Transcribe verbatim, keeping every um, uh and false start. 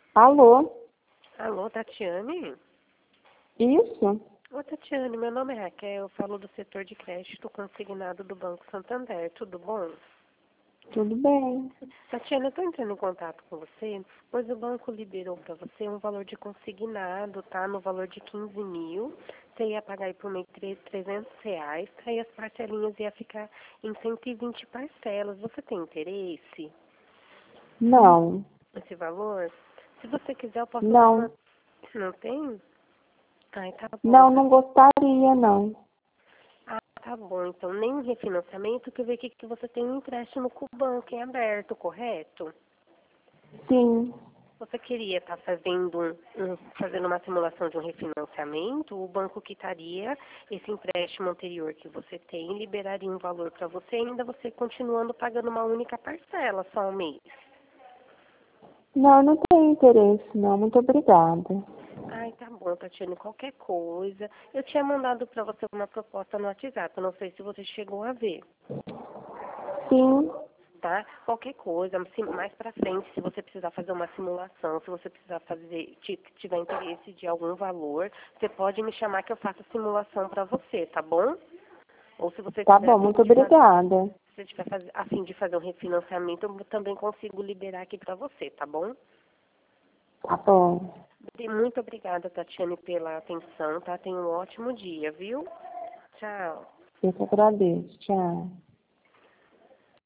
Alô? Alô, Tatiane? Isso? Ô, Tatiane, meu nome é Raquel, eu falo do setor de crédito consignado do Banco Santander, tudo bom? Tudo bem. Tatiane, eu estou entrando em contato com você, pois o banco liberou para você um valor de consignado, tá? No valor de quinze mil, você ia pagar aí por mês tre- trezentos reais, aí as parcelinhas ia ficar em cento e vinte parcelas. Você tem interesse Não. nesse valor? Se você quiser, eu posso dar uma... Não. Não tem? Ai, tá bom. Não, não gostaria, não. Ah, tá bom. Então, nem um refinanciamento, que eu ver aqui que você tem um empréstimo com o banco em aberto, correto? Sim. Você queria estar fazendo, um, um- fazendo uma simulação de um refinanciamento, o banco quitaria esse empréstimo anterior que você tem, liberaria um valor para você, ainda você continuando pagando uma única parcela só ao mês. Não, eu não tenho interesse, não. Muito obrigada. Ai, tá bom, Tatiane, qualquer coisa. Eu tinha mandado para você uma proposta no WhatsApp, eu não sei se você chegou a ver. Sim. Tá? Qualquer coisa, se- mais pra frente, se você precisar fazer uma simulação, se você precisar fazer, ti- tiver interesse de algum valor, você pode me chamar que eu faço a simulação pra você, tá bom? Ou se você Tá tiver a bom, fim muito de fazer, obrigada. se você tiver faz- a fim de fazer um refinanciamento, eu também consigo liberar aqui pra você, tá bom? Tá bom. Muito obrigada, Tatiane, pela atenção, tá? Tenha um ótimo dia, viu? Tchau. Eu que agradeço. Tchau.